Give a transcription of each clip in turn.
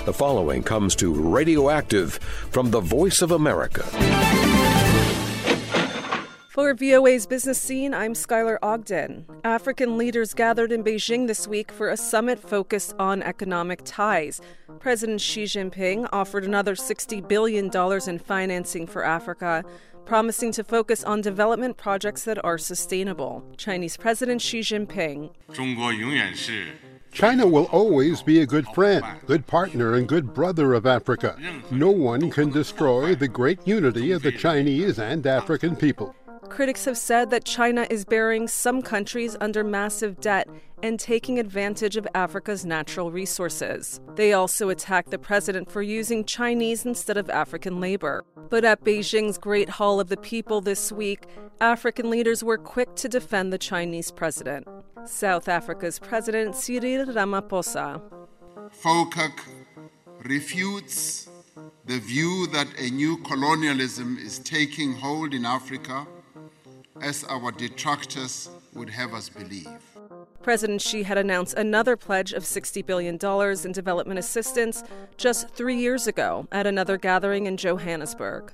The following comes to Radioactive from the Voice of America. For VOA's Business Scene, I'm Skylar Ogden. African leaders gathered in Beijing this week for a summit focused on economic ties. President Xi Jinping offered another $60 billion in financing for Africa, promising to focus on development projects that are sustainable. Chinese President Xi Jinping. China will always be a good friend, good partner, and good brother of Africa. No one can destroy the great unity of the Chinese and African people. Critics have said that China is burying some countries under massive debt and taking advantage of Africa's natural resources. They also attacked the president for using Chinese instead of African labor. But at Beijing's Great Hall of the People this week, African leaders were quick to defend the Chinese president. South Africa's President Cyril Ramaphosa. FOCAC refutes the view that a new colonialism is taking hold in Africa, as our detractors would have us believe. President Xi had announced another pledge of $60 billion in development assistance just 3 years ago at another gathering in Johannesburg.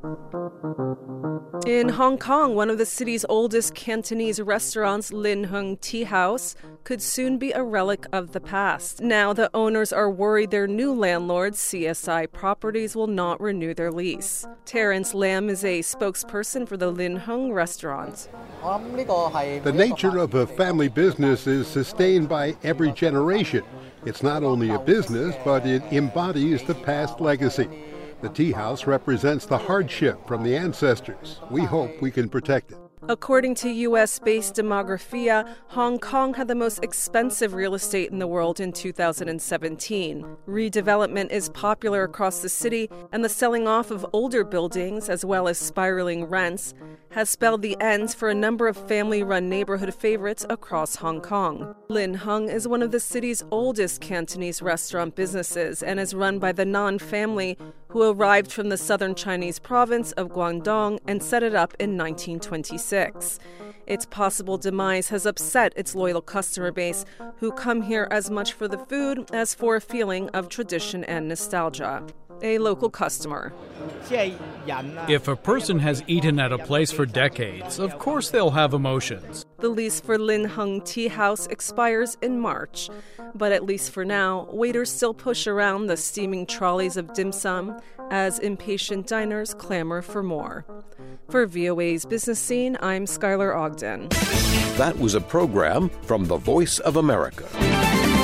In Hong Kong, one of the city's oldest Cantonese restaurants, Lin Hung Tea House, could soon be a relic of the past. Now the owners are worried their new landlord, CSI Properties, will not renew their lease. Terence Lam is a spokesperson for the Lin Hung restaurant. The nature of a family business is sustained by every generation. It's not only a business, but it embodies the past legacy. The tea house represents the hardship from the ancestors. We hope we can protect it. According to U.S.-based Demographia, Hong Kong had the most expensive real estate in the world in 2017. Redevelopment is popular across the city, and the selling off of older buildings, as well as spiraling rents, has spelled the end for a number of family-run neighborhood favorites across Hong Kong. Lin Hung is one of the city's oldest Cantonese restaurant businesses and is run by the Nan family, who arrived from the southern Chinese province of Guangdong and set it up in 1926. Its possible demise has upset its loyal customer base, who come here as much for the food as for a feeling of tradition and nostalgia. A local customer. If a person has eaten at a place for decades, of course they'll have emotions. The lease for Lin Hung Tea House expires in March. But at least for now, waiters still push around the steaming trolleys of dim sum as impatient diners clamor for more. For VOA's Business Scene, I'm Skylar Ogden. That was a program from the Voice of America.